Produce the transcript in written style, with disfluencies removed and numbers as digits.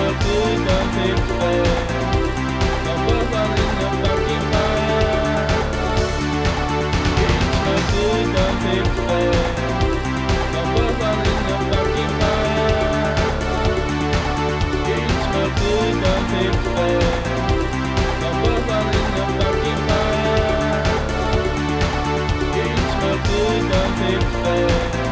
food don't taste fair. My balls all in the fucking fire. Eat my food don't taste fair. My balls all in the fucking fire. Eat my food don't taste fair. My balls all in the fucking fire. Eat my food don't taste fair.